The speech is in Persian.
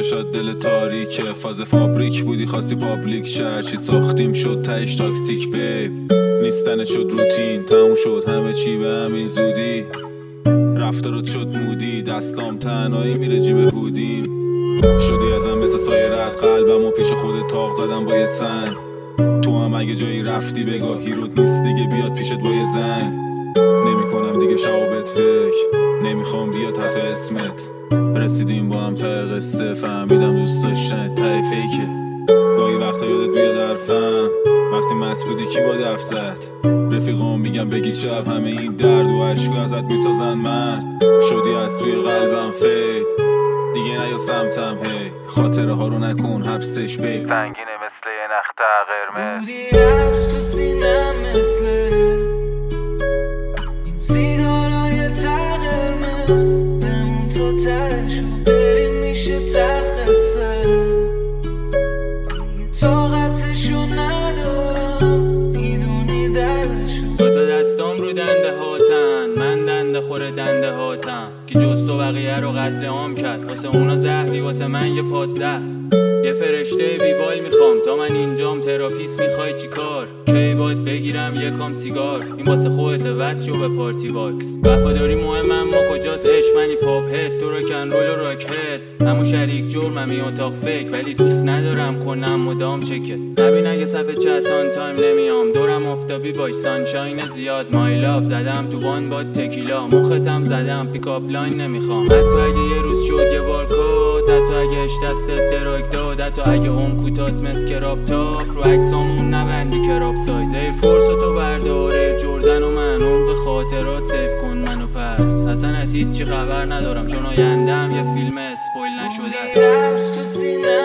چشات دل تاریکه، فاز فابریک بودی خواستی پابلیک شه، چی ساختیم شد تهش تاکسیک بیب، نیستن شد روتین، تموم شد همه چی به همین زودی، رفتارات شد مودی، دستام تنهایی میره جیب هودیم، شدی ازم مثل سایه رد قلبم و پیش خودت تاق زدم با یه سنگ، تو هم اگه جایی رفتی بگاهی رود نیست دیگه بیاد پیشت با یه زنگ، نمی دیگه شعبت فکر، نمیخوام بیاد حتی اسمت، رسیدیم با هم ته قصه، فهمیدم دوست داشتن ته فیکه، گاهی وقتا یادت بیاد حرفم، وقتی مست بودی کی با دف زد، رفیقام میگم بگی چپ، همه این درد و عشق ازت میسازن مرد، شدی از توی قلبم فید، دیگه نیا سمتم هی، خاطره ها رو نکن حبسش بی، سنگینه مثل یه نخت قرمز، بودی حبس تو سینم مثل این سیگارای ته قرمز، بمون تا تهش و بریم میشه تقصه، دیگه طاقتشو ندارم میدونی دردشو، دوتا دستام رو دنده هاتن، من دنده خوره دنده هاتم، که جز تو بقیه رو قتل عام کرد، واسه اونا زهری واسه من یه پاد زهر، یه فرشته بیبال میخوام تا من اینجام، تراپیست میخوای چی کار؟ کی باید بگیرم یکم سیگار، این واسه خودته وز شو به پارتی باکس، وفاداری مهم اما کجاست عشق، منی پاپ هد تو راکن رول و راک هد، همو شریک جرمم این اتاق فکر، ولی دوست ندارم کنم مدام چکت، نبین اگه صفحه چتان تایم نمیام، دورم آفتابی باش سانشاین زیاد، مای لاف زدم تو وان با تکیلا، مختم زدم پیکاپ لاین نمیخوام، حتی اگه یه روز شد یه بار کات، حتی اگه اش دستت دراگ داد، حتی اگه هم کوتاست مسکراب تاپ، رو عکسامون نبندی کراب سایز، ایر فورس تو برداره جردن و من عمق خاطرات سیف کن منو پس، اصلا از هیچ چی خبر ندارم چون آیندم یه فیلم اسپویل نشده است، حبس تو سینم